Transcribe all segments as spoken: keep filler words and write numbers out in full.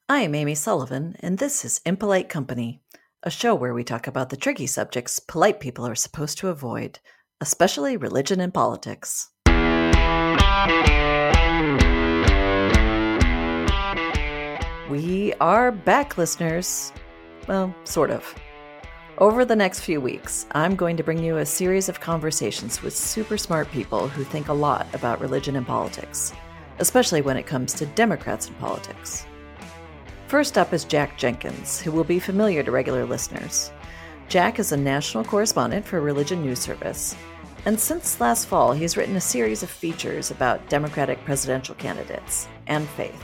I'm Amy Sullivan, and this is Impolite Company, a show where we talk about the tricky subjects polite people are supposed to avoid, especially religion and politics. We are back, listeners. Well, sort of. Over the next few weeks, I'm going to bring you a series of conversations with super smart people who think a lot about religion and politics, especially when it comes to Democrats in politics. First up is Jack Jenkins, who will be familiar to regular listeners. Jack is a national correspondent for Religion News Service, and since last fall, he's written a series of features about Democratic presidential candidates and faith.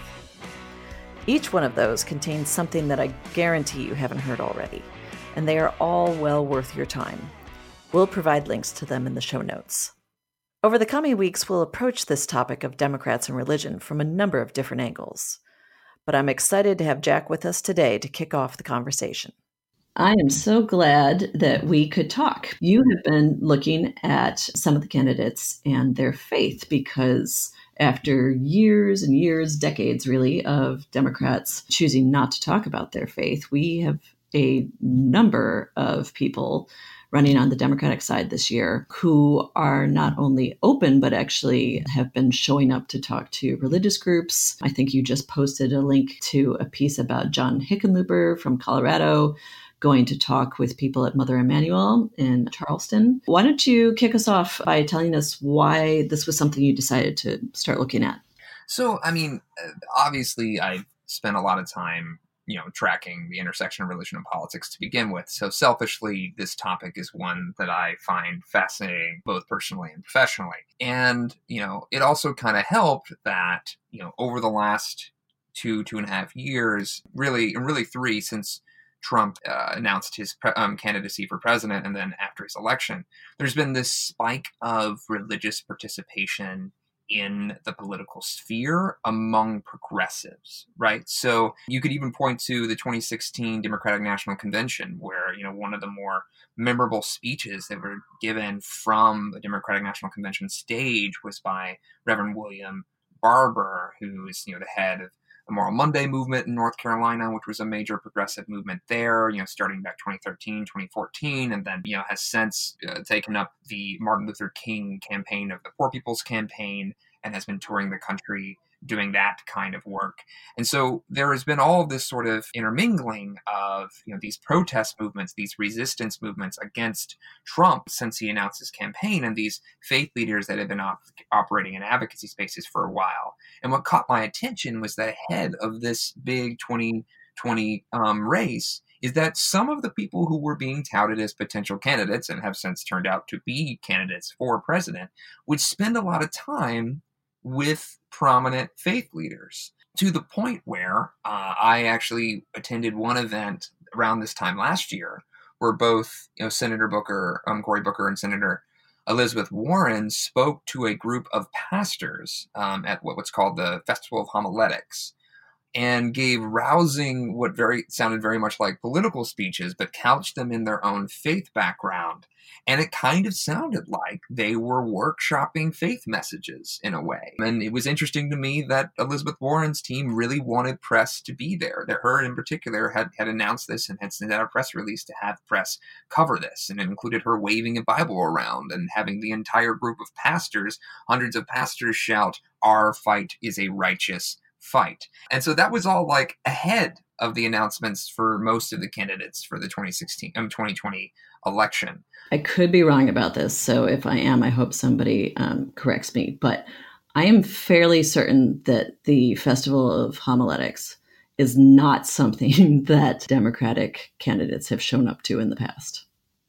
Each one of those contains something that I guarantee you haven't heard already, and they are all well worth your time. We'll provide links to them in the show notes. Over the coming weeks, we'll approach this topic of Democrats and religion from a number of different angles. But I'm excited to have Jack with us today to kick off the conversation. I am so glad that we could talk. You have been looking at some of the candidates and their faith because after years and years, decades really, of Democrats choosing not to talk about their faith, we have a number of people running on the Democratic side this year who are not only open, but actually have been showing up to talk to religious groups. I think you just posted a link to a piece about John Hickenlooper from Colorado going to talk with people at Mother Emanuel in Charleston. Why don't you kick us off by telling us why this was something you decided to start looking at? So, I mean, obviously, I spent a lot of time you know, tracking the intersection of religion and politics to begin with. So selfishly, this topic is one that I find fascinating, both personally and professionally. And, you know, it also kind of helped that, you know, over the last two, two and a half years, really, and really three since Trump uh, announced his pre- um, candidacy for president and then after his election, there's been this spike of religious participation in the political sphere among progressives, right? So you could even point to the twenty sixteen Democratic National Convention, where, you know, one of the more memorable speeches that were given from the Democratic National Convention stage was by Reverend William Barber, who is, you know, the head of the Moral Monday movement in North Carolina, which was a major progressive movement there, you know, starting back twenty thirteen, twenty fourteen, and then, you know, has since uh, taken up the Martin Luther King campaign of the Poor People's Campaign and has been touring the country doing that kind of work. And so there has been all of this sort of intermingling of, you know, these protest movements, these resistance movements against Trump since he announced his campaign, and these faith leaders that have been op- operating in advocacy spaces for a while. And what caught my attention was that ahead of this big twenty twenty um, race is that some of the people who were being touted as potential candidates and have since turned out to be candidates for president would spend a lot of time with prominent faith leaders, to the point where uh, I actually attended one event around this time last year where both, you know, Senator Booker, um, Cory Booker, and Senator Elizabeth Warren spoke to a group of pastors um, at what, what's called the Festival of Homiletics, and gave rousing, what very sounded very much like political speeches, but couched them in their own faith background. And it kind of sounded like they were workshopping faith messages in a way. And it was interesting to me that Elizabeth Warren's team really wanted press to be there. That her in particular had, had announced this and had sent out a press release to have press cover this. And it included her waving a Bible around and having the entire group of pastors, hundreds of pastors, shout, "Our fight is a righteous fight." And so that was all like ahead of the announcements for most of the candidates for the twenty sixteen, um, twenty twenty election. I could be wrong about this, so if I am, I hope somebody um, corrects me. But I am fairly certain that the Festival of Homiletics is not something that Democratic candidates have shown up to in the past.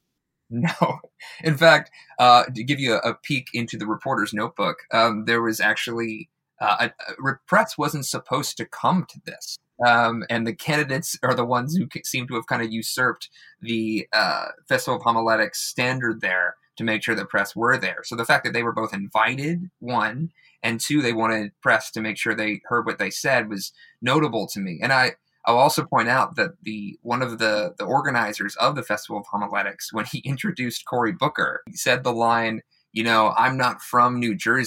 No. In fact, uh, to give you a, a peek into the reporter's notebook, um, there was actually uh, a, a, press wasn't supposed to come to this. Um, and the candidates are the ones who seem to have kind of usurped the uh, Festival of Homiletics standard there to make sure the press were there. So the fact that they were both invited, one, and two, they wanted press to make sure they heard what they said was notable to me. And I, I'll also point out that the one of the, the organizers of the Festival of Homiletics, when he introduced Cory Booker, he said the line, you know, "I'm not from New Jersey,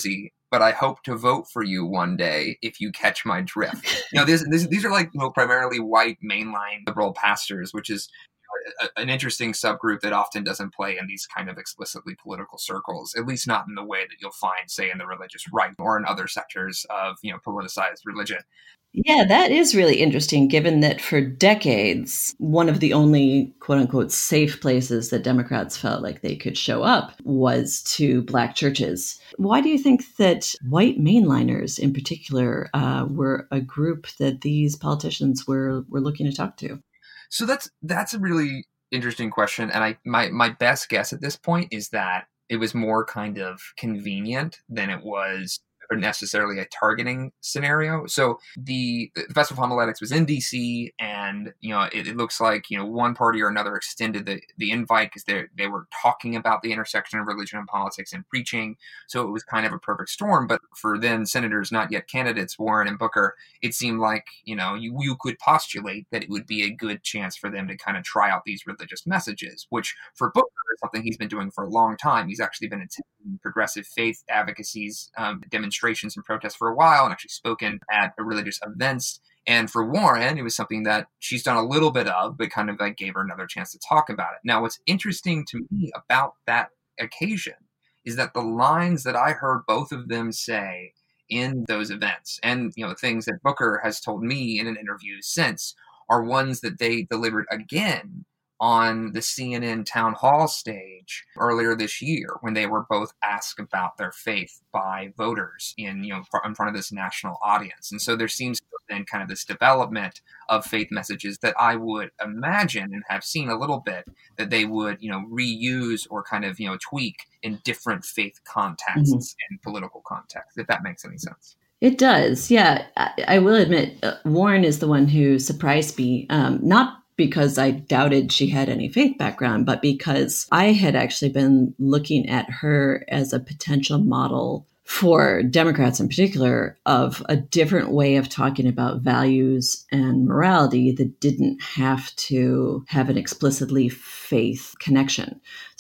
but I hope to vote for you one day if you catch my drift. You know, this, this, these are like, you know, primarily white mainline liberal pastors, which is a, an interesting subgroup that often doesn't play in these kind of explicitly political circles, at least not in the way that you'll find, say, in the religious right or in other sectors of, you know, politicized religion. Yeah, that is really interesting, given that for decades, one of the only quote unquote safe places that Democrats felt like they could show up was to Black churches. Why do you think that white mainliners in particular uh, were a group that these politicians were, were looking to talk to? So that's that's a really interesting question. And I my, my best guess at this point is that it was more kind of convenient than it was necessarily a targeting scenario. So the, the Festival of Homiletics was in D C, and you know it, it looks like you know one party or another extended the, the invite because they they were talking about the intersection of religion and politics and preaching. So it was kind of a perfect storm. But for then senators, not yet candidates, Warren and Booker, it seemed like you know you you could postulate that it would be a good chance for them to kind of try out these religious messages, which for Booker is something he's been doing for a long time. He's actually been attending progressive faith advocacies um, demonstrations demonstrations and protests for a while and actually spoken at religious events. And for Warren, it was something that she's done a little bit of, but kind of like gave her another chance to talk about it. Now, what's interesting to me about that occasion is that the lines that I heard both of them say in those events, and you know, the things that Booker has told me in an interview since, are ones that they delivered again on the C N N town hall stage earlier this year, when they were both asked about their faith by voters in, you know, in front of this national audience. And so there seems to have been kind of this development of faith messages that I would imagine and have seen a little bit that they would, you know, reuse or kind of, you know, tweak in different faith contexts mm-hmm. and political contexts, if that makes any sense. It does. Yeah. I, I will admit, uh, Warren is the one who surprised me, um, not because I doubted she had any faith background, but because I had actually been looking at her as a potential model for Democrats in particular of a different way of talking about values and morality that didn't have to have an explicitly faith connection.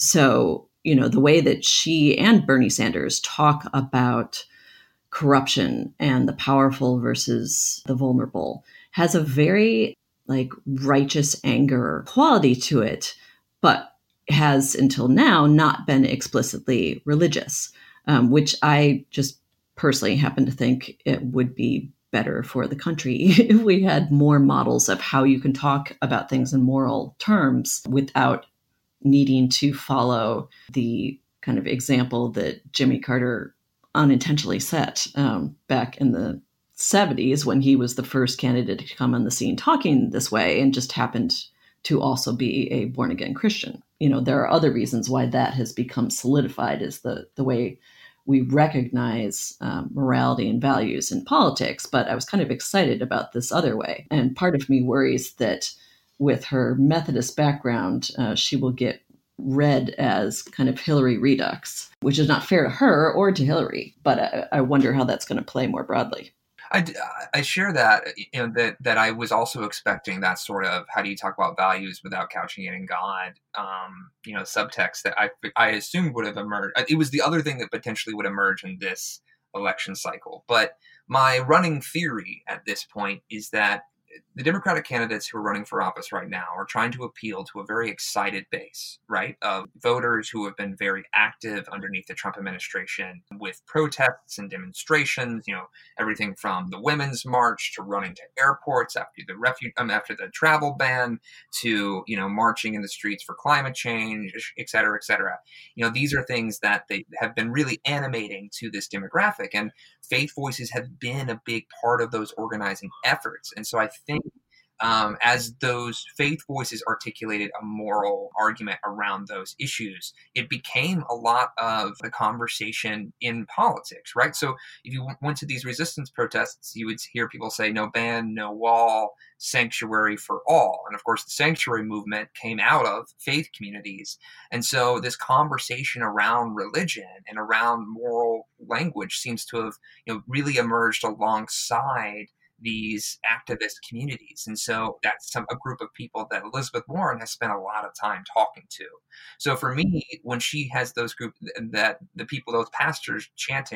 So, you know, the way that she and Bernie Sanders talk about corruption and the powerful versus the vulnerable has a very like righteous anger quality to it, but has until now not been explicitly religious, um, which I just personally happen to think it would be better for the country if we had more models of how you can talk about things in moral terms without needing to follow the kind of example that Jimmy Carter unintentionally set um, back in the seventies when he was the first candidate to come on the scene talking this way and just happened to also be a born-again Christian. You know, there are other reasons why that has become solidified as the, the way we recognize um, morality and values in politics. But I was kind of excited about this other way. And part of me worries that with her Methodist background, uh, she will get read as kind of Hillary redux, which is not fair to her or to Hillary. But I, I wonder how that's going to play more broadly. I, I share that, you know, that, that I was also expecting that sort of, how do you talk about values without couching it in God, um, you know, subtext that I, I assumed would have emerged. It was the other thing that potentially would emerge in this election cycle. But my running theory at this point is that the Democratic candidates who are running for office right now are trying to appeal to a very excited base, right, of voters who have been very active underneath the Trump administration with protests and demonstrations, you know, everything from the Women's March to running to airports after the refuge, um, after the travel ban to, you know, marching in the streets for climate change, et cetera, et cetera. You know, these are things that they have been really animating to this demographic, and faith voices have been a big part of those organizing efforts. And so I think um, as those faith voices articulated a moral argument around those issues, it became a lot of the conversation in politics, right? So if you went to these resistance protests, you would hear people say, no ban, no wall, sanctuary for all. And of course, the sanctuary movement came out of faith communities. And so this conversation around religion and around moral language seems to have, you know, really emerged alongside these activist communities. And so that's some, a group of people that Elizabeth Warren has spent a lot of time talking to. So for me, when she has those group that the people, those pastors chanting,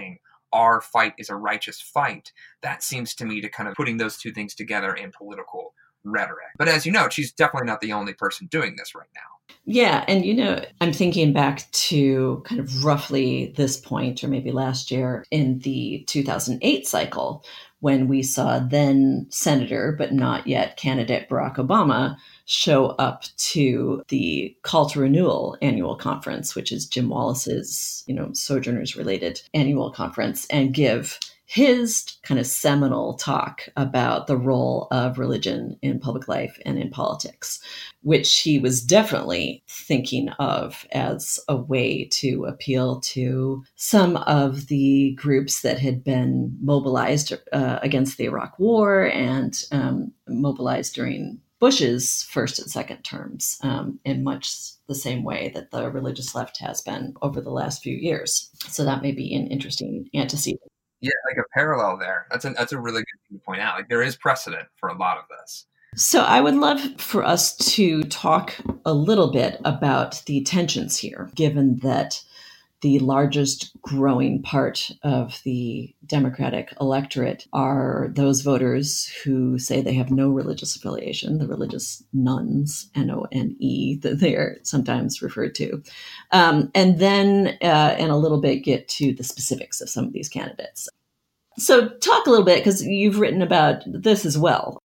our fight is a righteous fight, that seems to me to kind of putting those two things together in political rhetoric. But as you know, she's definitely not the only person doing this right now. Yeah. And, you know, I'm thinking back to kind of roughly this point, or maybe last year in the two thousand eight cycle, when we saw then Senator, but not yet candidate Barack Obama, show up to the Call to Renewal annual conference, which is Jim Wallace's, you know, Sojourners related annual conference, and give his kind of seminal talk about the role of religion in public life and in politics, which he was definitely thinking of as a way to appeal to some of the groups that had been mobilized uh, against the Iraq War and um, mobilized during Bush's first and second terms um, in much the same way that the religious left has been over the last few years. So that may be an interesting antecedent. Yeah, like a parallel there. That's a, that's a really good thing to point out. Like there is precedent for a lot of this. So I would love for us to talk a little bit about the tensions here, given that the largest growing part of the Democratic electorate are those voters who say they have no religious affiliation, the religious nones, N O N E, that they are sometimes referred to. Um, and then, uh, in a little bit, get to the specifics of some of these candidates. So talk a little bit, because you've written about this as well.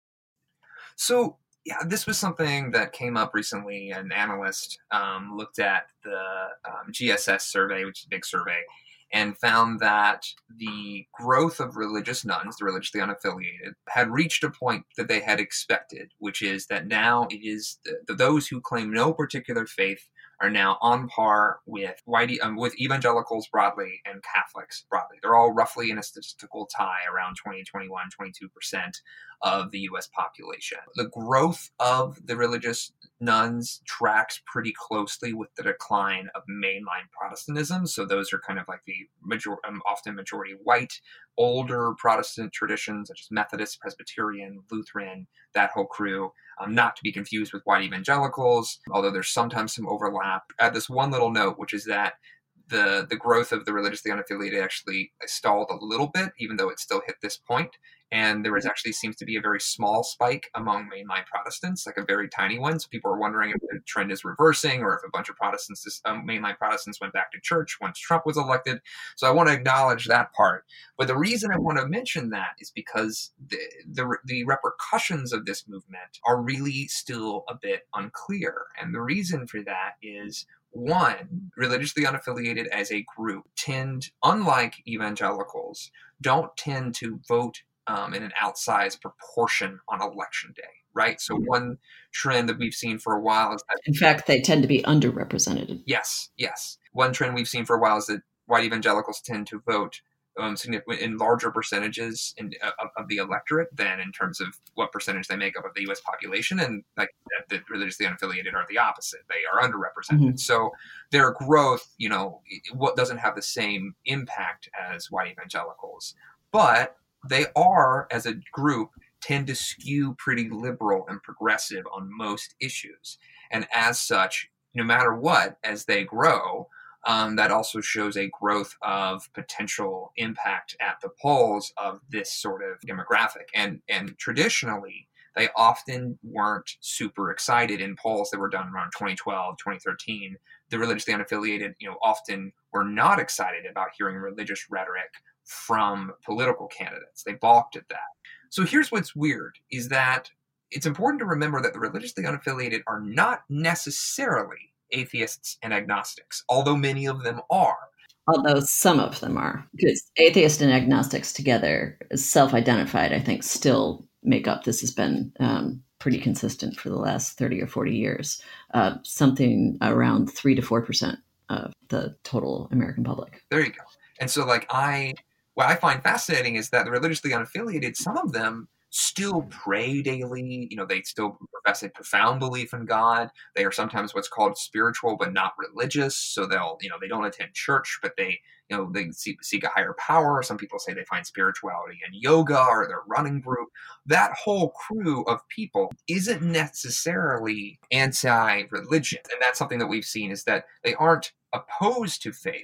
So, yeah, this was something that came up recently. An analyst um, looked at the um, G S S survey, which is a big survey, and found that the growth of religious nones, the religiously unaffiliated, had reached a point that they had expected, which is that now it is the, those who claim no particular faith are now on par with white, um, with evangelicals broadly and Catholics broadly. They're all roughly in a statistical tie around twenty, twenty-one, twenty-two percent of the U S population. The growth of the religious nones tracks pretty closely with the decline of mainline Protestantism. So those are kind of like the major, um, often majority white, older Protestant traditions, such as Methodist, Presbyterian, Lutheran, that whole crew. Um, not to be confused with white evangelicals, although there's sometimes some overlap. Add this one little note, which is that the the growth of the religiously unaffiliated actually stalled a little bit, even though it still hit this point. And there was actually seems to be a very small spike among mainline Protestants, like a very tiny one. So people are wondering if the trend is reversing or if a bunch of Protestants, um, mainline Protestants went back to church once Trump was elected. So I want to acknowledge that part. But the reason I want to mention that is because the, the, the repercussions of this movement are really still a bit unclear. And the reason for that is, one, religiously unaffiliated as a group tend, unlike evangelicals, don't tend to vote um, in an outsized proportion on election day, right? So one trend that we've seen for a while is that... In fact, they tend to be underrepresented. Yes, yes. One trend we've seen for a while is that white evangelicals tend to vote um, in larger percentages in, uh, of the electorate than in terms of what percentage they make up of the U S population. And like the, the religiously unaffiliated are the opposite. They are underrepresented. Mm-hmm. So their growth, you know, what doesn't have the same impact as white evangelicals. But they are, as a group, tend to skew pretty liberal and progressive on most issues. And as such, no matter what, as they grow, Um, that also shows a growth of potential impact at the polls of this sort of demographic. And and traditionally, they often weren't super excited in polls that were done around twenty twelve, twenty thirteen. The religiously unaffiliated, you know, often were not excited about hearing religious rhetoric from political candidates. They balked at that. So here's what's weird, is that it's important to remember that the religiously unaffiliated are not necessarily atheists and agnostics, although many of them are. Although some of them are. Because atheists and agnostics together, self-identified, I think, still make up. This has been um, pretty consistent for the last thirty or forty years. Uh, something around three to four percent of the total American public. There you go. And so, like, I, what I find fascinating is that the religiously unaffiliated, some of them still pray daily. You know, they still profess a profound belief in God. They are sometimes what's called spiritual, but not religious. So they'll, you know, they don't attend church, but they, you know, they seek, seek a higher power. Some people say they find spirituality in yoga or their running group. That whole crew of people isn't necessarily anti-religion. And that's something that we've seen, is that they aren't opposed to faith,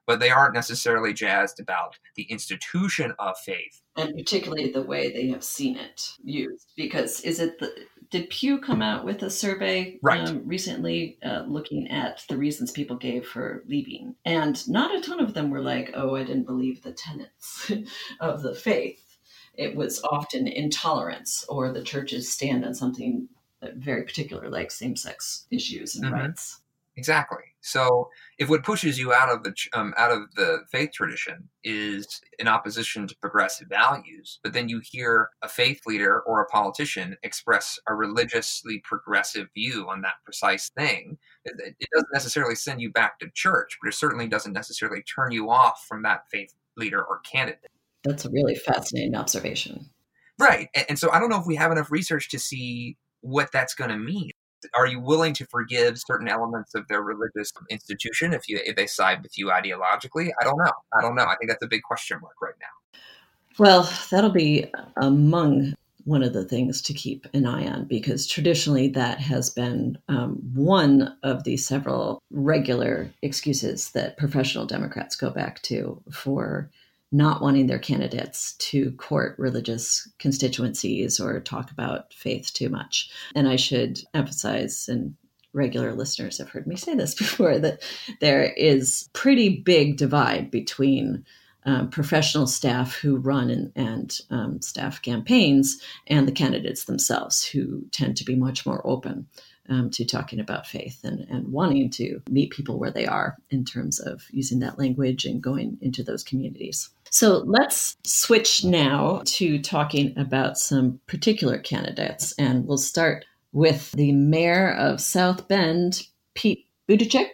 but they aren't necessarily jazzed about the institution of faith. And particularly the way they have seen it used. Because is it the, did Pew come out with a survey right. um, recently uh, looking at the reasons people gave for leaving? And not a ton of them were like, oh, I didn't believe the tenets of the faith. It was often intolerance or the church's stand on something very particular, like same-sex issues and mm-hmm. rights. Exactly. So if what pushes you out of the um, out of the faith tradition is in opposition to progressive values, but then you hear a faith leader or a politician express a religiously progressive view on that precise thing, it, it doesn't necessarily send you back to church, but it certainly doesn't necessarily turn you off from that faith leader or candidate. That's a really fascinating observation. Right. And, and so I don't know if we have enough research to see what that's going to mean. Are you willing to forgive certain elements of their religious institution if you if they side with you ideologically? I don't know. I don't know. I think that's a big question mark right now. Well, that'll be among one of the things to keep an eye on, because traditionally that has been um, one of the several regular excuses that professional Democrats go back to for not wanting their candidates to court religious constituencies or talk about faith too much. And I should emphasize, and regular listeners have heard me say this before, that there is pretty big divide between um, professional staff who run and, and um, staff campaigns and the candidates themselves, who tend to be much more open Um, to talking about faith and, and wanting to meet people where they are in terms of using that language and going into those communities. So let's switch now to talking about some particular candidates. And we'll start with the mayor of South Bend, Pete Buttigieg.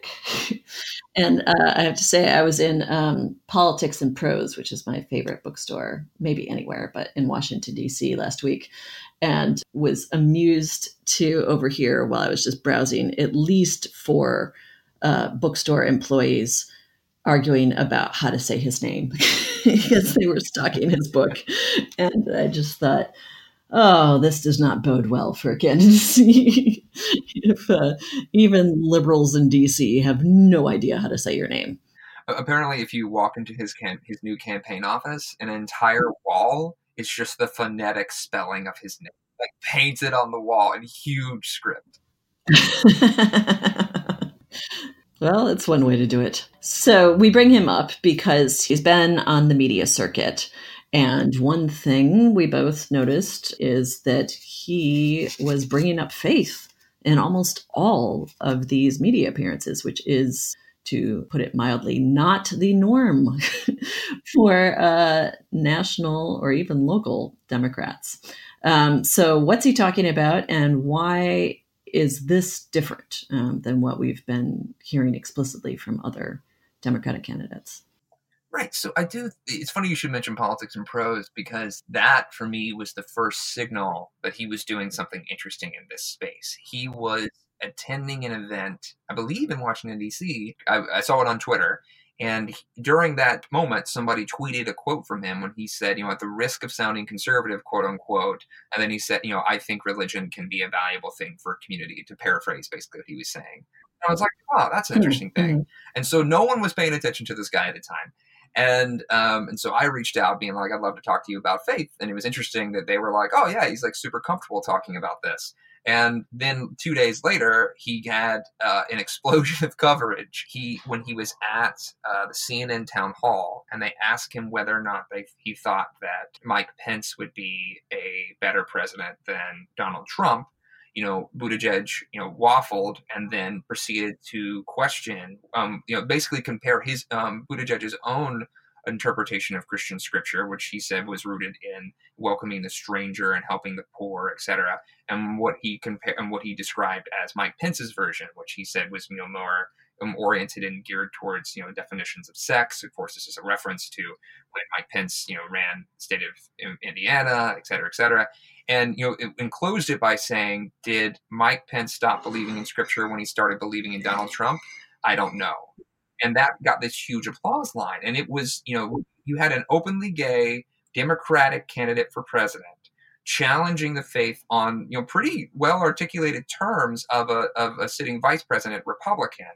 And uh, I have to say, I was in um, Politics and Prose, which is my favorite bookstore, maybe anywhere, but in Washington, D C last week, and was amused to overhear while I was just browsing at least four uh, bookstore employees arguing about how to say his name because they were stalking his book. And I just thought, oh, this does not bode well for candidacy if uh, even liberals in D C have no idea how to say your name. Apparently, if you walk into his cam- his new campaign office, an entire wall is just the phonetic spelling of his name, like painted on the wall in huge script. Well, it's one way to do it. So we bring him up because he's been on the media circuit. And one thing we both noticed is that he was bringing up faith in almost all of these media appearances, which is, to put it mildly, not the norm for uh, national or even local Democrats. Um, so what's he talking about, and why is this different um, than what we've been hearing explicitly from other Democratic candidates? Right. So I do. It's funny you should mention Politics and Prose, because that for me was the first signal that he was doing something interesting in this space. He was attending an event, I believe in Washington, D C. I, I saw it on Twitter. And he, during that moment, somebody tweeted a quote from him when he said, you know, at the risk of sounding conservative, quote unquote. And then he said, you know, I think religion can be a valuable thing for a community, to paraphrase basically what he was saying. And I was like, oh, that's an interesting mm-hmm. thing. And so no one was paying attention to this guy at the time. And um, and so I reached out being like, I'd love to talk to you about faith. And it was interesting that they were like, oh, yeah, he's like super comfortable talking about this. And then two days later, he had uh, an explosion of coverage. He when he was at uh, the C N N town hall, and they asked him whether or not they, he thought that Mike Pence would be a better president than Donald Trump. You know, Buttigieg, you know, waffled and then proceeded to question, um, you know, basically compare his um, Buttigieg's own interpretation of Christian scripture, which he said was rooted in welcoming the stranger and helping the poor, et cetera, and what he compared and what he described as Mike Pence's version, which he said was, you know, more um, oriented and geared towards, you know, definitions of sex. Of course, this is a reference to when Mike Pence, you know, ran the state of Indiana, et cetera, et cetera. And, you know, it enclosed it by saying, did Mike Pence stop believing in scripture when he started believing in Donald Trump? I don't know. And that got this huge applause line. And it was, you know, you had an openly gay Democratic candidate for president challenging the faith on, you know, pretty well articulated terms of a, of a sitting vice president Republican.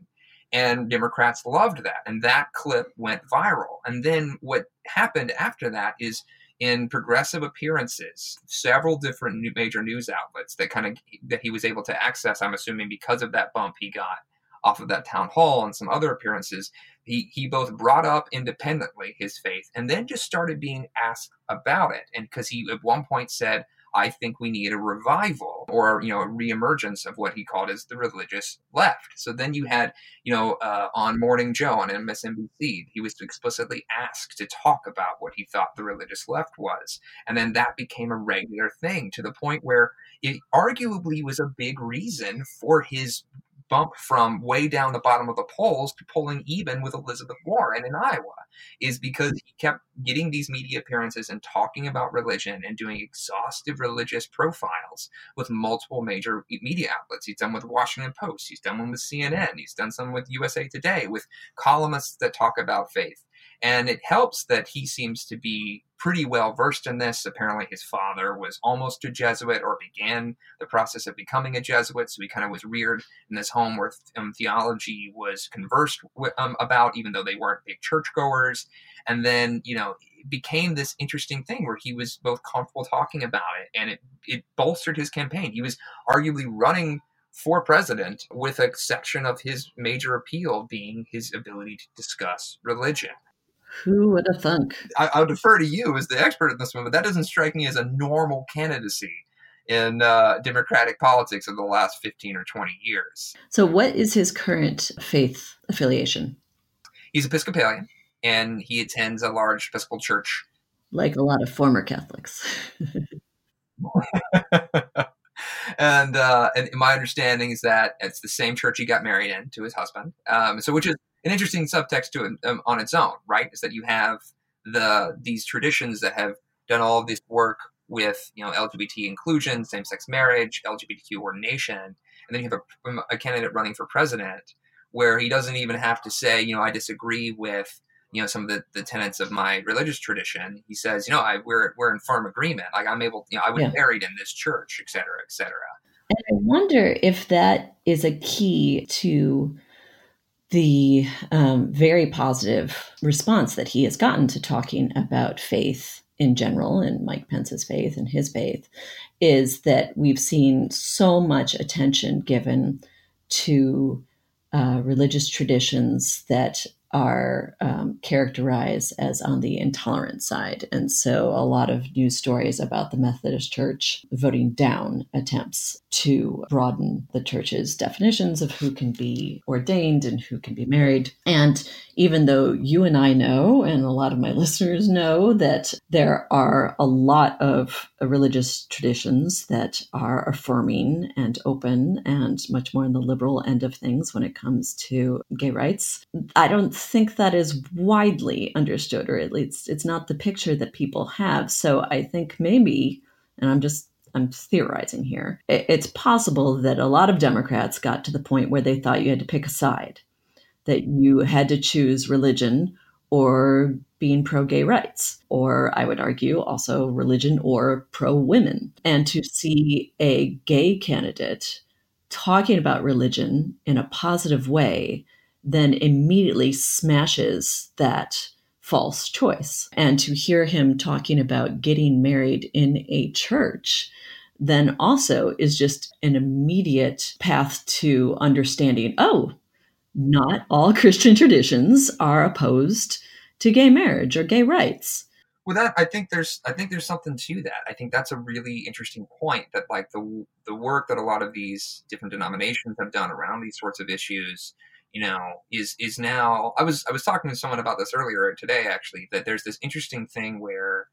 And Democrats loved that. And that clip went viral. And then what happened after that is in progressive appearances, several different new, major news outlets that kind of that he was able to access, I'm assuming because of that bump he got off of that town hall and some other appearances, he, he both brought up independently his faith and then just started being asked about it. And because he at one point said, I think we need a revival or, you know, a reemergence of what he called as the religious left. So then you had, you know, uh, on Morning Joe on M S N B C, he was explicitly asked to talk about what he thought the religious left was. And then that became a regular thing to the point where it arguably was a big reason for his bump from way down the bottom of the polls to polling even with Elizabeth Warren in Iowa, is because he kept getting these media appearances and talking about religion and doing exhaustive religious profiles with multiple major media outlets. He's done with Washington Post. He's done one with C N N. He's done some with U S A Today with columnists that talk about faith. And it helps that he seems to be pretty well versed in this. Apparently his father was almost a Jesuit or began the process of becoming a Jesuit. So he kind of was reared in this home where um, theology was conversed with, um, about, even though they weren't big churchgoers. And then, you know, it became this interesting thing where he was both comfortable talking about it, and it, it bolstered his campaign. He was arguably running for president with a section of his major appeal being his ability to discuss religion. Who would have thunk? I, I'll defer to you as the expert in this one, but that doesn't strike me as a normal candidacy in uh, Democratic politics of the last fifteen or twenty years. So what is his current faith affiliation? He's Episcopalian, and he attends a large Episcopal church. Like a lot of former Catholics. and, uh, and my understanding is that it's the same church he got married in to his husband. Um, so which is an interesting subtext to it um, on its own, right? Is that you have the these traditions that have done all of this work with, you know, L G B T inclusion, same-sex marriage, L G B T Q ordination, and then you have a, a candidate running for president where he doesn't even have to say, you know, I disagree with, you know, some of the, the tenets of my religious tradition. He says, you know, I we're we're in firm agreement. Like I'm able, you know, I was Yeah. married in this church, et cetera, et cetera. And I wonder if that is a key to the um, very positive response that he has gotten to talking about faith in general, and Mike Pence's faith and his faith, is that we've seen so much attention given to uh, religious traditions that are um, characterized as on the intolerant side. And so a lot of news stories about the Methodist Church voting down attempts to broaden the church's definitions of who can be ordained and who can be married. And even though you and I know, and a lot of my listeners know, that there are a lot of religious traditions that are affirming and open and much more on the liberal end of things when it comes to gay rights, I don't think that is widely understood, or at least it's not the picture that people have. So I think maybe, and I'm just I'm theorizing here, it's possible that a lot of Democrats got to the point where they thought you had to pick a side, that you had to choose religion or being pro-gay rights, or I would argue also religion or pro-women. And to see a gay candidate talking about religion in a positive way then immediately smashes that false choice. And to hear him talking about getting married in a church then also is just an immediate path to understanding, oh, not all Christian traditions are opposed to gay marriage or gay rights. Well, that I think there's I think there's something to that. I think that's a really interesting point, that like the the work that a lot of these different denominations have done around these sorts of issues, you know, is is now. I was I was talking to someone about this earlier today, actually, that there's this interesting thing where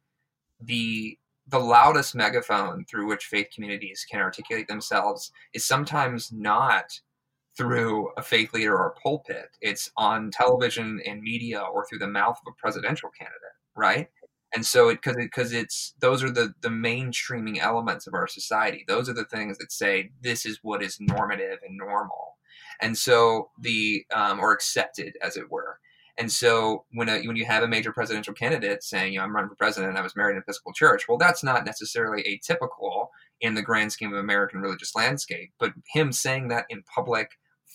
the the loudest megaphone through which faith communities can articulate themselves is sometimes not through a faith leader or a pulpit. It's on television and media or through the mouth of a presidential candidate, right? And so it because it, because it's those are the the mainstreaming elements of our society. Those are the things that say this is what is normative and normal, and so the um, or accepted, as it were. And so when a, when you have a major presidential candidate saying, you know, I'm running for president and I was married in an Episcopal church, well, that's not necessarily atypical in the grand scheme of American religious landscape. But him saying that in public,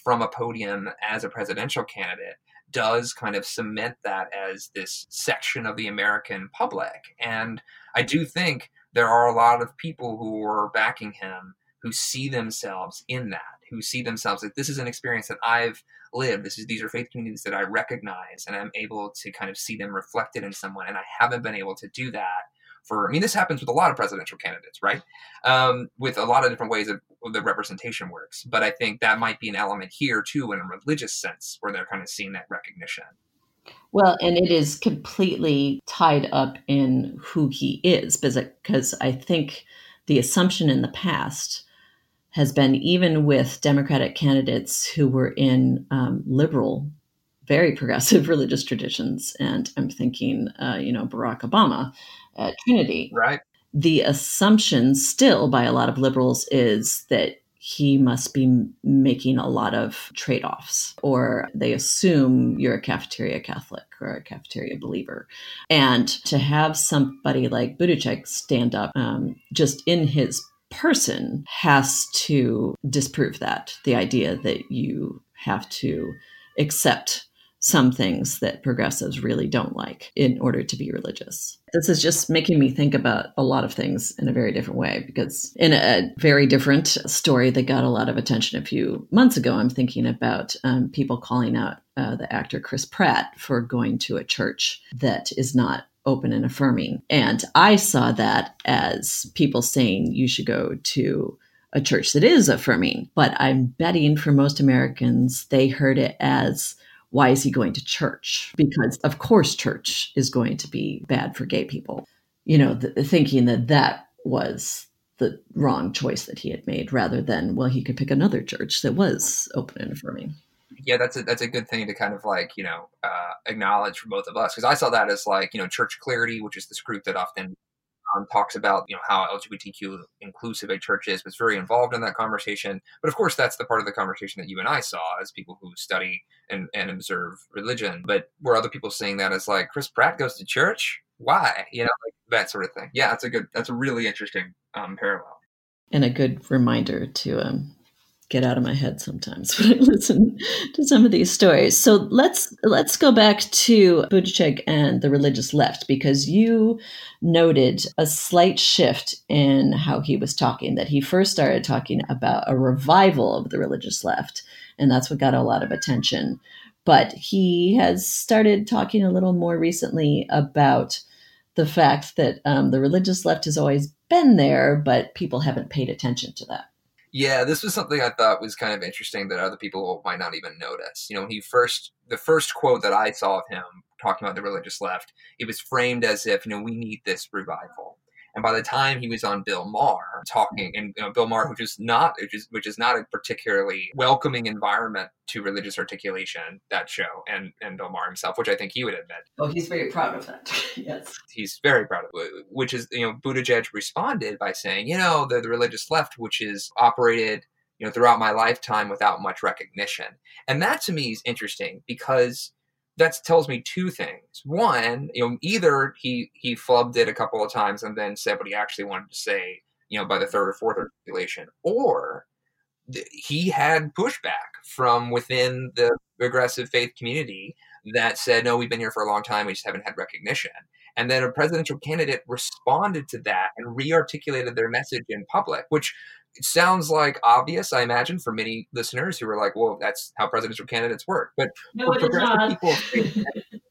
from a podium as a presidential candidate does kind of cement that as this section of the American public. And I do think there are a lot of people who are backing him who see themselves in that, who see themselves like, this is an experience that I've lived. This is, these are faith communities that I recognize, and I'm able to kind of see them reflected in someone. And I haven't been able to do that for, I mean, this happens with a lot of presidential candidates, right? Um, with a lot of different ways of, of the representation works. But I think that might be an element here too, in a religious sense, where they're kind of seeing that recognition. Well, and it is completely tied up in who he is, because I think the assumption in the past has been, even with Democratic candidates who were in um, liberal, very progressive religious traditions, and I'm thinking, uh, you know, Barack Obama at Trinity. Right. The assumption still by a lot of liberals is that he must be making a lot of trade-offs, or they assume you're a cafeteria Catholic or a cafeteria believer. And to have somebody like Buttigieg stand up um, just in his person has to disprove that, the idea that you have to accept some things that progressives really don't like in order to be religious. This is just making me think about a lot of things in a very different way, because in a very different story that got a lot of attention a few months ago, I'm thinking about um, people calling out uh, the actor Chris Pratt for going to a church that is not open and affirming. And I saw that as people saying you should go to a church that is affirming. But I'm betting for most Americans, they heard it as, why is he going to church? Because of course church is going to be bad for gay people. You know, the, thinking that that was the wrong choice that he had made, rather than, well, he could pick another church that was open and affirming. Yeah, that's a, that's a good thing to kind of like, you know, uh, acknowledge for both of us. Because I saw that as like, you know, Church Clarity, which is this group that often Um, talks about, you know, how L G B T Q inclusive a church is, was very involved in that conversation. But of course, that's the part of the conversation that you and I saw as people who study and, and observe religion. But were other people saying that as like, Chris Pratt goes to church? Why? You know, like that sort of thing. Yeah, that's a good, that's a really interesting um, parallel. And a good reminder to um, get out of my head sometimes when I listen to some of these stories. So let's let's go back to Buttigieg and the religious left, because you noted a slight shift in how he was talking, that he first started talking about a revival of the religious left, and that's what got a lot of attention. But he has started talking a little more recently about the fact that um, the religious left has always been there, but people haven't paid attention to that. Yeah, this was something I thought was kind of interesting that other people might not even notice. You know, when he first, the first quote that I saw of him talking about the religious left, it was framed as if, you know, we need this revival. And by the time he was on Bill Maher talking, and you know, Bill Maher, which is not, which is, which is not a particularly welcoming environment to religious articulation, that show, and, and Bill Maher himself, which I think he would admit. Oh, he's very proud of that. Yes. He's very proud of it, which is, you know, Buttigieg responded by saying, you know, the, the religious left, which is operated, you know, throughout my lifetime without much recognition. And that to me is interesting, because that tells me two things. One, you know, either he he flubbed it a couple of times and then said what he actually wanted to say, you know, by the third or fourth articulation, or th- he had pushback from within the progressive faith community that said, no, we've been here for a long time, we just haven't had recognition. And then a presidential candidate responded to that and re-articulated their message in public, which it sounds like obvious, I imagine, for many listeners who are like, well, that's how presidential candidates work. But no, for it is progressive not. people,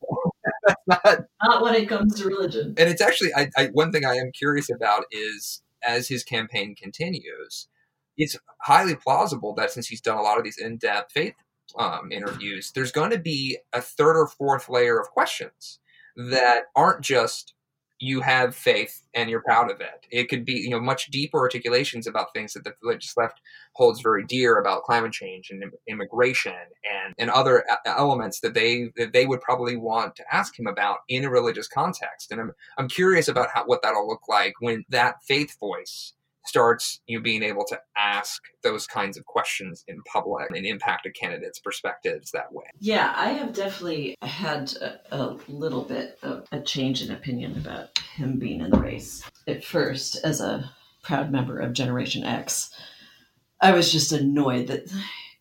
that's not. Not when it comes to religion. And it's actually, I, I, one thing I am curious about is, as his campaign continues, it's highly plausible that since he's done a lot of these in-depth faith um, interviews, there's going to be a third or fourth layer of questions that aren't just, you have faith and you're proud of it. It could be, you know, much deeper articulations about things that the religious left holds very dear, about climate change and immigration and, and other elements that they that they would probably want to ask him about in a religious context. And I'm I'm curious about how what that'll look like when that faith voice starts, you know, being able to ask those kinds of questions in public and impact a candidate's perspectives that way. Yeah, I have definitely had a, a little bit of a change in opinion about him being in the race. At first, as a proud member of Generation X, I was just annoyed that,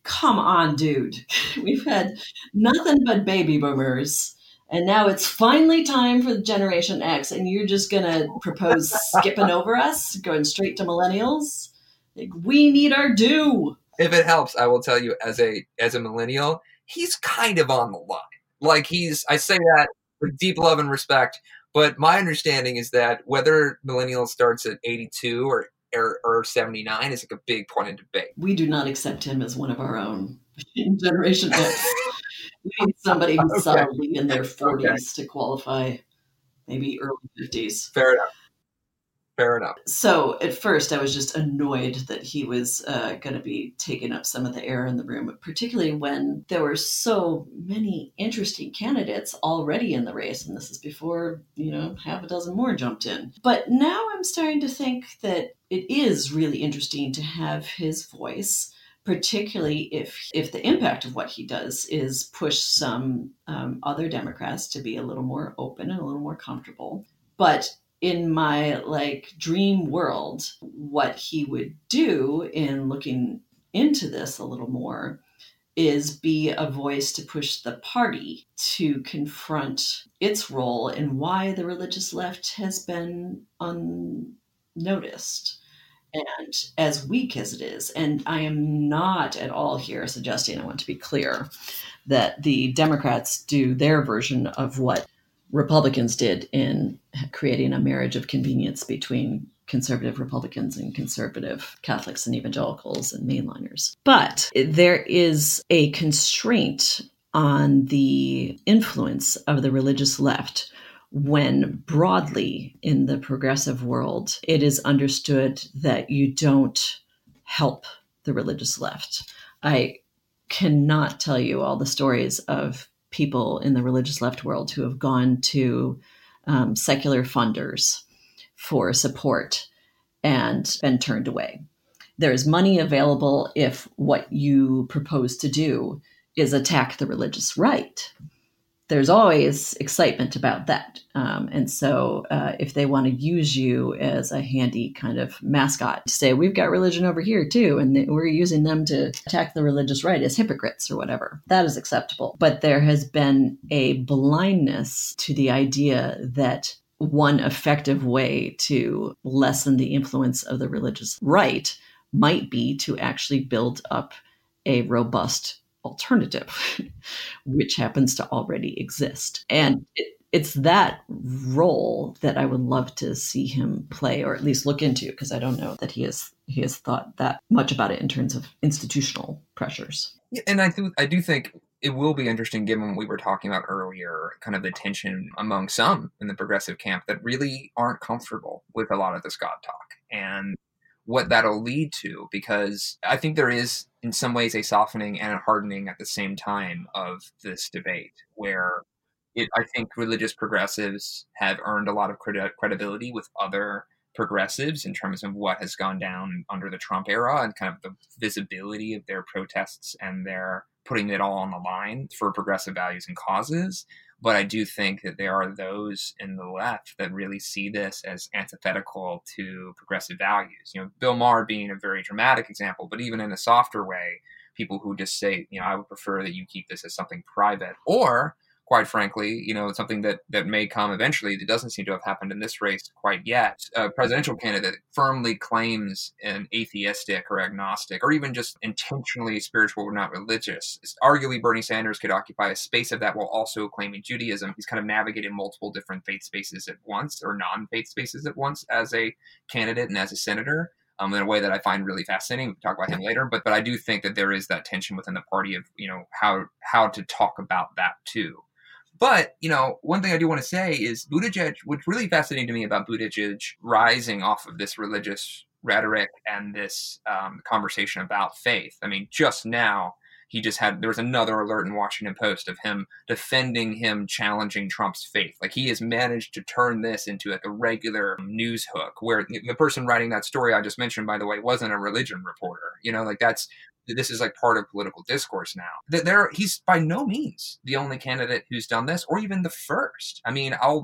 come on, dude. We've had nothing but baby boomers. And now it's finally time for Generation X. And you're just going to propose skipping over us, going straight to millennials? Like, we need our due. If it helps, I will tell you, as a as a millennial, he's kind of on the line. Like, he's, I say that with deep love and respect, but my understanding is that whether millennial starts at eighty-two or, or, or seventy-nine is like a big point of debate. We do not accept him as one of our own in Generation X. We need somebody who's okay. solidly in their forties okay. to qualify, maybe early fifties. Fair enough. Fair enough. So at first I was just annoyed that he was uh, going to be taking up some of the air in the room, particularly when there were so many interesting candidates already in the race. And this is before, you know, half a dozen more jumped in. But now I'm starting to think that it is really interesting to have his voice, particularly if if the impact of what he does is push some um, other Democrats to be a little more open and a little more comfortable. But in my like dream world, what he would do in looking into this a little more is be a voice to push the party to confront its role in why the religious left has been unnoticed and as weak as it is. And I am not at all here suggesting, I want to be clear, that the Democrats do their version of what Republicans did in creating a marriage of convenience between conservative Republicans and conservative Catholics and evangelicals and mainliners. But there is a constraint on the influence of the religious left when broadly in the progressive world, it is understood that you don't help the religious left. I cannot tell you all the stories of people in the religious left world who have gone to um, secular funders for support and been turned away. There's money available if what you propose to do is attack the religious right. There's always excitement about that. Um, and so uh, if they want to use you as a handy kind of mascot to say, we've got religion over here too, and th- we're using them to attack the religious right as hypocrites or whatever, that is acceptable. But there has been a blindness to the idea that one effective way to lessen the influence of the religious right might be to actually build up a robust alternative, which happens to already exist. And it, it's that role that I would love to see him play, or at least look into, because I don't know that he has he has thought that much about it in terms of institutional pressures. Yeah, and I do I do think it will be interesting, given what we were talking about earlier, kind of the tension among some in the progressive camp that really aren't comfortable with a lot of this God talk, and what that'll lead to, because I think there is in some ways a softening and a hardening at the same time of this debate, where it, I think religious progressives have earned a lot of credi- credibility with other progressives in terms of what has gone down under the Trump era and kind of the visibility of their protests and their putting it all on the line for progressive values and causes. But I do think that there are those in the left that really see this as antithetical to progressive values. You know, Bill Maher being a very dramatic example, but even in a softer way, people who just say, you know, I would prefer that you keep this as something private, or quite frankly, you know, something that, that may come eventually that doesn't seem to have happened in this race quite yet. A presidential candidate firmly claims an atheistic or agnostic or even just intentionally spiritual or not religious. Arguably, Bernie Sanders could occupy a space of that while also claiming Judaism. He's kind of navigated multiple different faith spaces at once, or non-faith spaces at once, as a candidate and as a senator. Um, in a way that I find really fascinating. We can talk about him later, but but I do think that there is that tension within the party of, you know, how how to talk about that too. But, you know, one thing I do want to say is Buttigieg, what's really fascinating to me about Buttigieg rising off of this religious rhetoric and this um, conversation about faith. I mean, just now, he just had, there was another alert in Washington Post of him defending him challenging Trump's faith. Like, he has managed to turn this into like a regular news hook, where the person writing that story I just mentioned, by the way, wasn't a religion reporter. You know, like that's, this is like part of political discourse now. There, he's by no means the only candidate who's done this, or even the first. I mean, I'll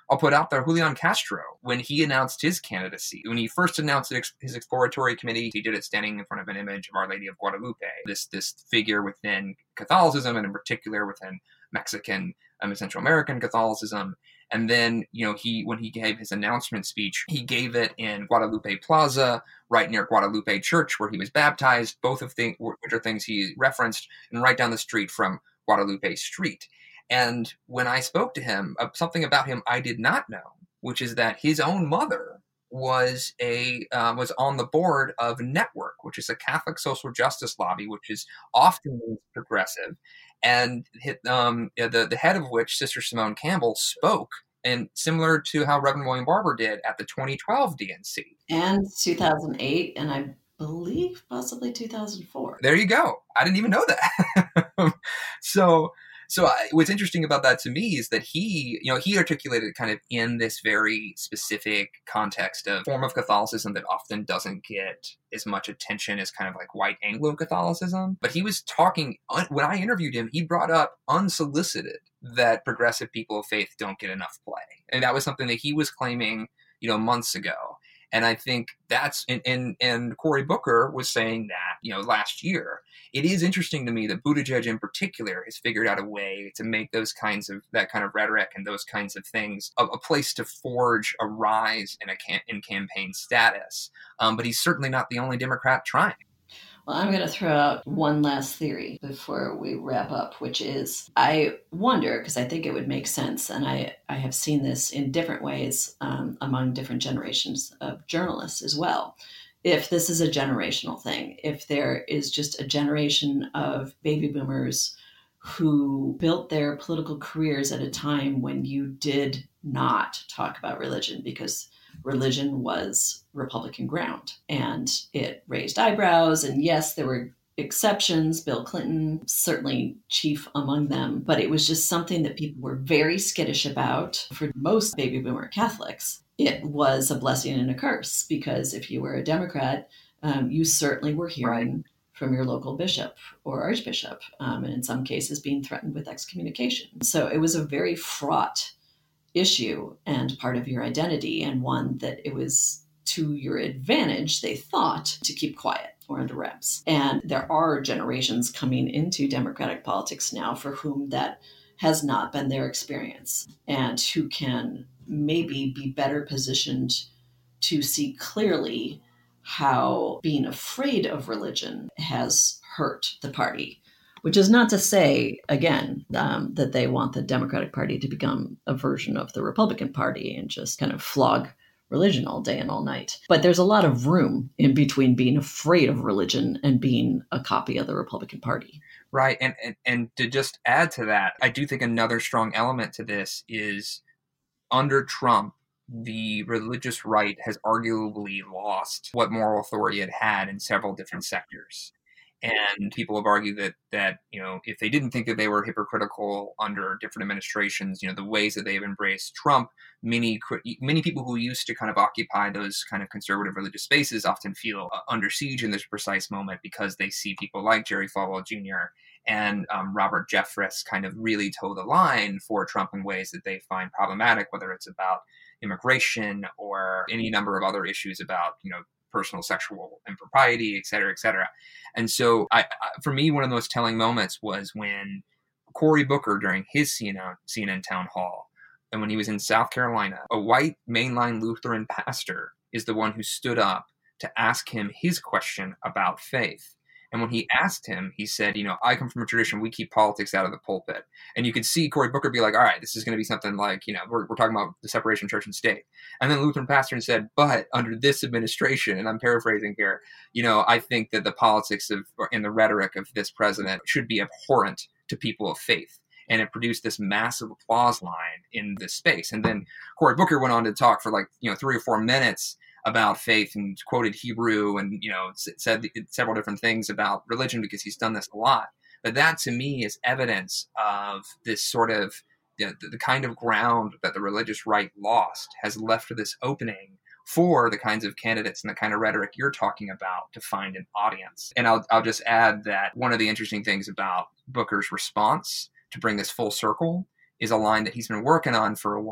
I'll put out there Julian Castro, when he announced his candidacy, when he first announced his exploratory committee, he did it standing in front of an image of Our Lady of Guadalupe, this this figure within Catholicism, and in particular within Mexican and Central American Catholicism. And then, you know, he when he gave his announcement speech, he gave it in Guadalupe Plaza, right near Guadalupe Church, where he was baptized, both of things, which are things he referenced, and right down the street from Guadalupe Street. And when I spoke to him, uh, something about him I did not know, which is that his own mother was a uh, was on the board of Network, which is a Catholic social justice lobby, which is often progressive, and hit, um, the the head of which, Sister Simone Campbell, spoke, and similar to how Reverend William Barber did at the twenty twelve D N C and two thousand eight, and I believe possibly two thousand four. There you go. I didn't even know that. so. So I, what's interesting about that to me is that he, you know, he articulated kind of in this very specific context of form of Catholicism that often doesn't get as much attention as kind of like white Anglo-Catholicism. But he was talking, when I interviewed him, he brought up unsolicited that progressive people of faith don't get enough play. And that was something that he was claiming, you know, months ago. And I think that's, and, and, and Cory Booker was saying that, you know, last year. It is interesting to me that Buttigieg in particular has figured out a way to make those kinds of, that kind of rhetoric and those kinds of things a, a place to forge a rise in a cam- in campaign status. Um, but he's certainly not the only Democrat trying. Well, I'm going to throw out one last theory before we wrap up, which is I wonder, because I think it would make sense, and I, I have seen this in different ways um, among different generations of journalists as well, if this is a generational thing, if there is just a generation of baby boomers who built their political careers at a time when you did not talk about religion because religion was Republican ground and it raised eyebrows. And yes, there were exceptions, Bill Clinton, certainly chief among them, but it was just something that people were very skittish about. For most baby boomer Catholics, it was a blessing and a curse because if you were a Democrat, um, you certainly were hearing right from your local bishop or archbishop, um, and in some cases being threatened with excommunication. So it was a very fraught issue and part of your identity, and one that it was to your advantage, they thought, to keep quiet or under wraps. And there are generations coming into Democratic politics now for whom that has not been their experience and who can maybe be better positioned to see clearly how being afraid of religion has hurt the party. Which is not to say, again, um, that they want the Democratic Party to become a version of the Republican Party and just kind of flog religion all day and all night. But there's a lot of room in between being afraid of religion and being a copy of the Republican Party. Right. And, and, and to just add to that, I do think another strong element to this is under Trump, the religious right has arguably lost what moral authority it had in several different sectors. And people have argued that, that, you know, if they didn't think that they were hypocritical under different administrations, you know, the ways that they've embraced Trump, many, many people who used to kind of occupy those kind of conservative religious spaces often feel uh, under siege in this precise moment because they see people like Jerry Falwell Junior and um, Robert Jeffress kind of really toe the line for Trump in ways that they find problematic, whether it's about immigration or any number of other issues about, you know, personal sexual impropriety, et cetera, et cetera. And so I, I, for me, one of the most telling moments was when Cory Booker, during his C N N, C N N town hall, and when he was in South Carolina, a white mainline Lutheran pastor is the one who stood up to ask him his question about faith. And when he asked him, he said, you know, I come from a tradition, we keep politics out of the pulpit. And you could see Cory Booker be like, all right, this is going to be something like, you know, we're, we're talking about the separation of church and state. And then the Lutheran pastor said, but under this administration, and I'm paraphrasing here, you know, I think that the politics of and the rhetoric of this president should be abhorrent to people of faith. And it produced this massive applause line in this space. And then Cory Booker went on to talk for like, you know, three or four minutes about faith and quoted Hebrew and, you know, said several different things about religion because he's done this a lot. But that to me is evidence of this sort of the, the kind of ground that the religious right lost has left this opening for the kinds of candidates and the kind of rhetoric you're talking about to find an audience. And I'll, I'll just add that one of the interesting things about Booker's response to bring this full circle is a line that he's been working on for a while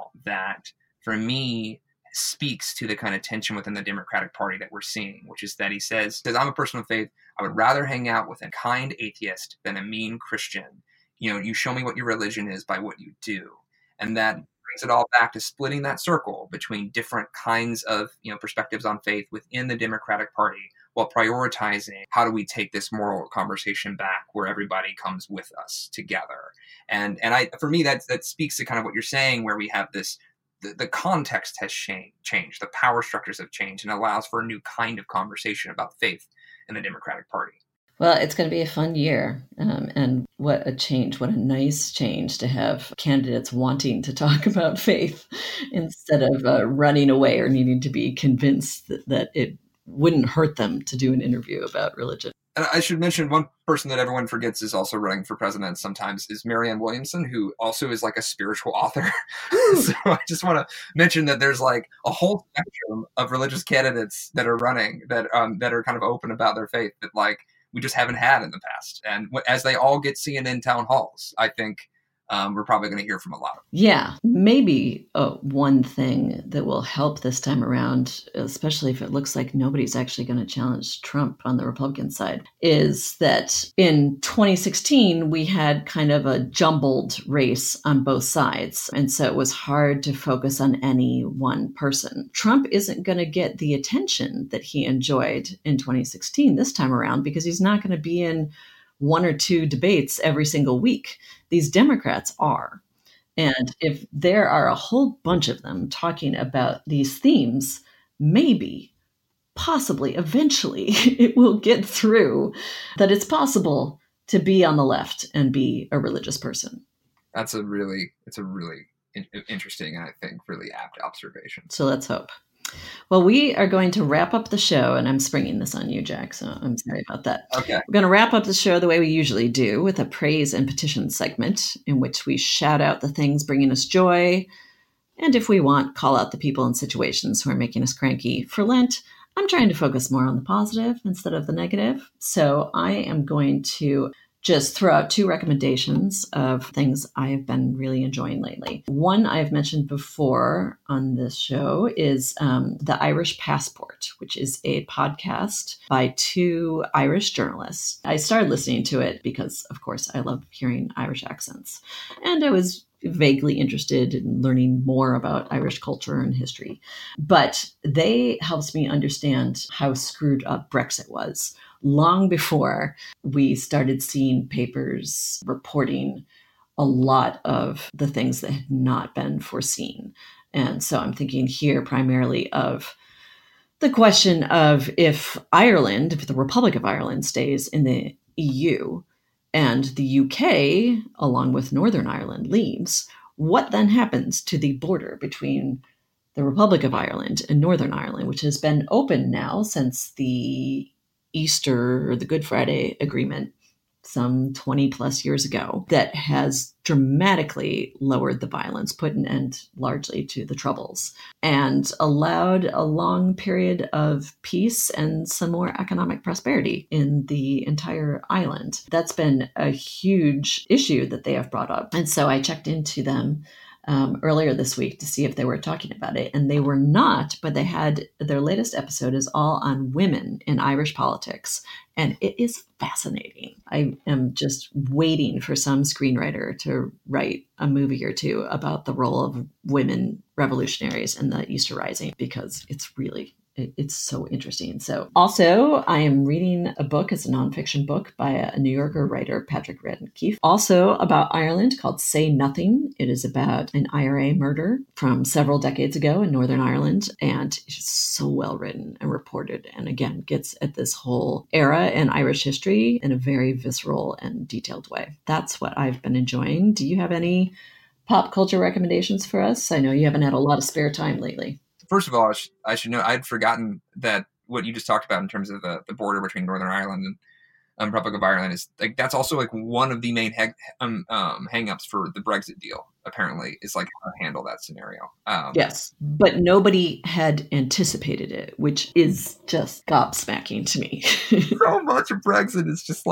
about that, for me, speaks to the kind of tension within the Democratic Party that we're seeing, which is that he says, because I'm a person of faith, I would rather hang out with a kind atheist than a mean Christian. You know, you show me what your religion is by what you do. And that brings it all back to splitting that circle between different kinds of, you know, perspectives on faith within the Democratic Party, while prioritizing how do we take this moral conversation back where everybody comes with us together. And and I for me, that that speaks to kind of what you're saying, where we have this, the, the context has changed, changed, the power structures have changed, and allows for a new kind of conversation about faith in the Democratic Party. Well, it's going to be a fun year. Um, and what a change, what a nice change to have candidates wanting to talk about faith instead of uh, running away or needing to be convinced that, that it wouldn't hurt them to do an interview about religion. And I should mention one person that everyone forgets is also running for president sometimes is Marianne Williamson, who also is like a spiritual author. So I just want to mention that there's like a whole spectrum of religious candidates that are running that um, that are kind of open about their faith that like we just haven't had in the past. And as they all get C N N town halls, I think um, we're probably going to hear from a lot of them. Yeah, maybe uh, one thing that will help this time around, especially if it looks like nobody's actually going to challenge Trump on the Republican side, is that in twenty sixteen, we had kind of a jumbled race on both sides. And so it was hard to focus on any one person. Trump isn't going to get the attention that he enjoyed in twenty sixteen this time around because he's not going to be in one or two debates every single week. These Democrats are. And if there are a whole bunch of them talking about these themes, maybe, possibly, eventually, it will get through that it's possible to be on the left and be a religious person. That's a really, it's a really in- interesting and I think really apt observation. So let's hope. Well, we are going to wrap up the show, and I'm springing this on you, Jack, so I'm sorry about that. Okay. We're going to wrap up the show the way we usually do, with a praise and petition segment in which we shout out the things bringing us joy, and if we want, call out the people and situations who are making us cranky. For Lent, I'm trying to focus more on the positive instead of the negative, so I am going to just throw out two recommendations of things I have been really enjoying lately. One I've mentioned before on this show is um, The Irish Passport, which is a podcast by two Irish journalists. I started listening to it because, of course, I love hearing Irish accents. And I was vaguely interested in learning more about Irish culture and history. But they helped me understand how screwed up Brexit was long before we started seeing papers reporting a lot of the things that had not been foreseen. And so I'm thinking here primarily of the question of if Ireland, if the Republic of Ireland stays in the E U and the U K, along with Northern Ireland, leaves, what then happens to the border between the Republic of Ireland and Northern Ireland, which has been open now since the Easter or the Good Friday Agreement some twenty plus years ago, that has dramatically lowered the violence, put an end largely to the Troubles, and allowed a long period of peace and some more economic prosperity in the entire island. That's been a huge issue that they have brought up. And so I checked into them Um, earlier this week to see if they were talking about it. And they were not, but they had their latest episode is all on women in Irish politics. And it is fascinating. I am just waiting for some screenwriter to write a movie or two about the role of women revolutionaries in the Easter Rising, because it's really It's so interesting. So also, I am reading a book. It's a nonfiction book by a New Yorker writer, Patrick Radden Keefe, also about Ireland, called Say Nothing. It is about an I R A murder from several decades ago in Northern Ireland. And it's just so well written and reported. And again, gets at this whole era in Irish history in a very visceral and detailed way. That's what I've been enjoying. Do you have any pop culture recommendations for us? I know you haven't had a lot of spare time lately. First of all, I, sh- I should know, I'd forgotten that what you just talked about in terms of the, the border between Northern Ireland and um, Republic of Ireland is like, that's also like one of the main hang, um, um, hang-ups for the Brexit deal, apparently, is like how to handle that scenario. Um, yes, but nobody had anticipated it, which is just gobsmacking to me. So much of Brexit is just like,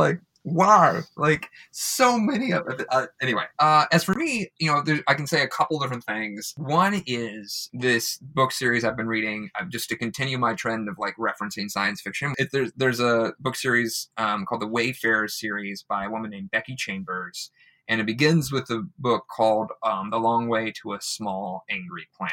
why? Like, so many of it. Uh, anyway, uh, as for me, you know, there, I can say a couple different things. One is this book series I've been reading, uh, just to continue my trend of like referencing science fiction. It, there's there's a book series um, called the Wayfarers series by a woman named Becky Chambers, and it begins with a book called um, The Long Way to a Small Angry Planet.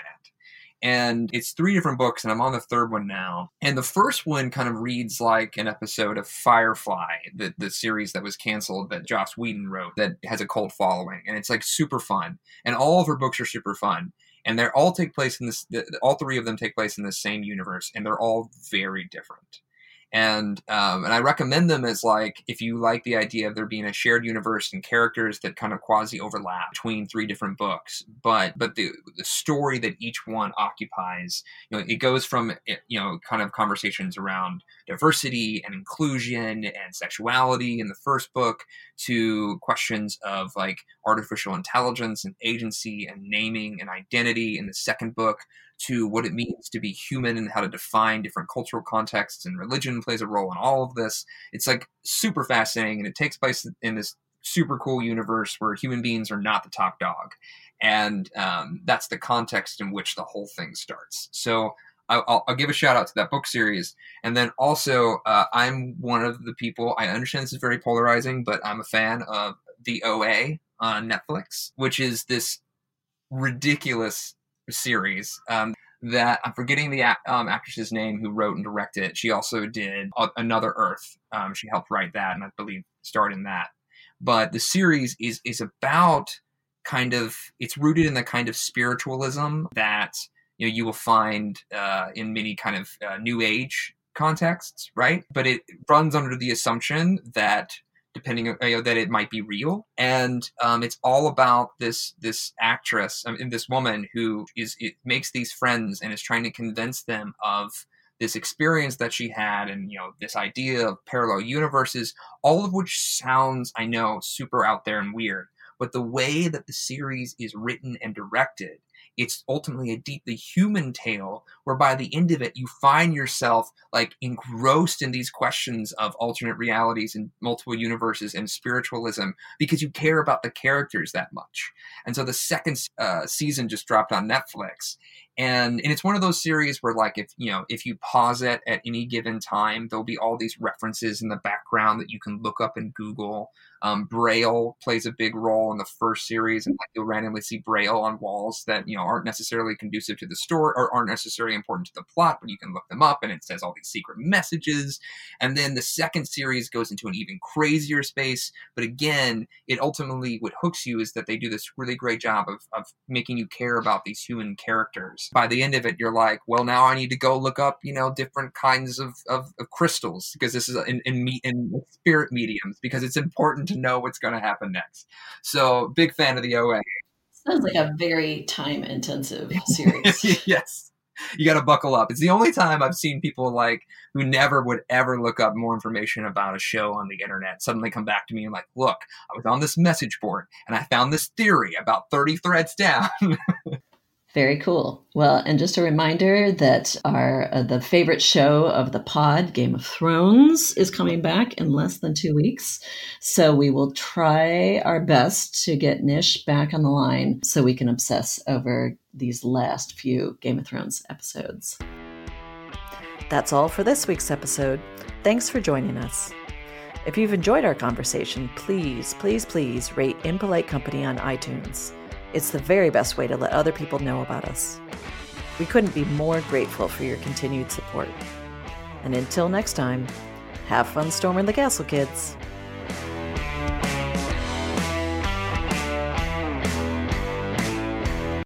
And it's three different books, and I'm on the third one now. And the first one kind of reads like an episode of Firefly, the, the series that was canceled that Joss Whedon wrote that has a cult following. And it's like super fun. And all of her books are super fun. And they all take place in this, the, all three of them take place in the same universe, and they're all very different. And um, and I recommend them as like, if you like the idea of there being a shared universe and characters that kind of quasi overlap between three different books, but but the the story that each one occupies, you know, it goes from, you know, kind of conversations around diversity and inclusion and sexuality in the first book to questions of like artificial intelligence and agency and naming and identity in the second book, to what it means to be human and how to define different cultural contexts, and religion plays a role in all of this. It's like super fascinating, and it takes place in this super cool universe where human beings are not the top dog. And um, that's the context in which the whole thing starts. So I'll, I'll give a shout out to that book series. And then also, uh, I'm one of the people, I understand this is very polarizing, but I'm a fan of The O A on Netflix, which is this ridiculous series um, that I'm forgetting the um, actress's name who wrote and directed it. She also did a- Another Earth. Um, she helped write that, and I believe starred in that. But the series is is about kind of, it's rooted in the kind of spiritualism that, you know, you will find uh, in many kind of uh, New Age contexts, right? But it runs under the assumption that depending on, you know, that it might be real. And um, it's all about this this actress, I mean, this woman who is it makes these friends and is trying to convince them of this experience that she had, and, you know, this idea of parallel universes, all of which sounds, I know, super out there and weird. But the way that the series is written and directed, it's ultimately a deeply human tale where by the end of it, you find yourself like engrossed in these questions of alternate realities and multiple universes and spiritualism because you care about the characters that much. And so the second uh, season just dropped on Netflix. And and it's one of those series where, like, if you know, if you pause it at any given time, there'll be all these references in the background that you can look up in Google. Um, Braille plays a big role in the first series, and like, you'll randomly see Braille on walls that, you know, aren't necessarily conducive to the story or aren't necessarily important to the plot, but you can look them up, and it says all these secret messages. And then the second series goes into an even crazier space. But again, it ultimately, what hooks you is that they do this really great job of, of making you care about these human characters. By the end of it, you're like, well, now I need to go look up, you know, different kinds of, of, of crystals, because this is in, in, me, in spirit mediums, because it's important to know what's going to happen next. So big fan of the O A. Sounds like a very time intensive series. Yes. You got to buckle up. It's the only time I've seen people like who never would ever look up more information about a show on the internet suddenly come back to me and like, look, I was on this message board and I found this theory about thirty threads down. Very cool. Well, and just a reminder that our uh, the favorite show of the pod, Game of Thrones, is coming back in less than two weeks. So we will try our best to get Nish back on the line so we can obsess over these last few Game of Thrones episodes. That's all for this week's episode. Thanks for joining us. If you've enjoyed our conversation, please, please, please rate Impolite Company on iTunes. It's the very best way to let other people know about us. We couldn't be more grateful for your continued support. And until next time, have fun storming the castle, kids.